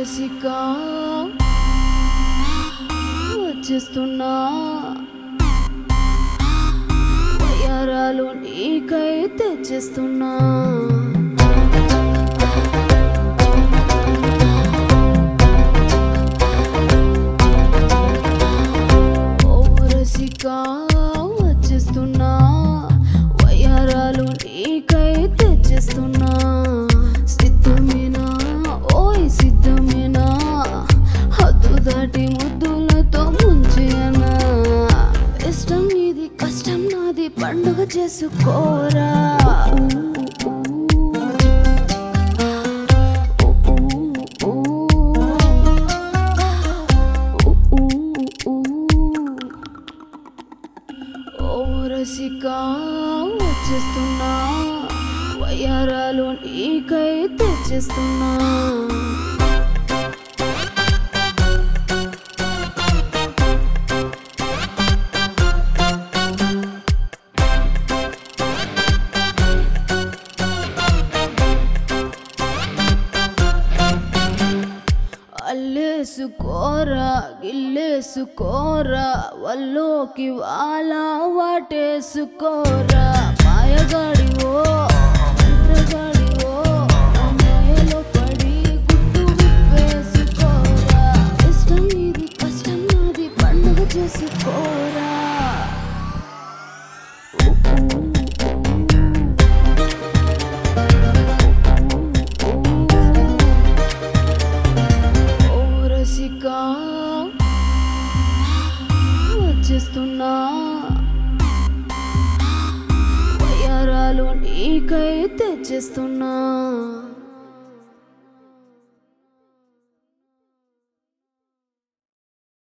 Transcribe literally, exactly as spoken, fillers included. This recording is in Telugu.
రసికా వచ్చేస్తున్నా వయ్యారాలు నీకై తెచ్చేస్తున్నా ఓ రసికా వచ్చేస్తున్నా వయ్యారాలు నీకై తెచ్చేస్తున్నా సిద్ధమేనా ఓయ్ సిద్ధమేనా హద్దు దాటి ముద్దులతో ముంచేయనా ఇష్టం నీది కష్టం నాది పండుగ చేసుకోరా ఓ రసికా వచ్చేస్తున్నా వయ్యారాలు నీకై తెచ్చేస్తున్నా అల్లేసుకోరా గిల్లేసుకోరా వల్లోకి వాలా వాటేసుకోరా మాయగాడివో మంత్రగాడివో మాయలో పడి గుట్టు విప్పేసుకోరా ఇష్టం నీది కష్టం నాది పండుగ చేసుకోరా రసికా వచ్చేస్తున్నా వయ్యారాలు నీకై తెచ్చేస్తున్నా.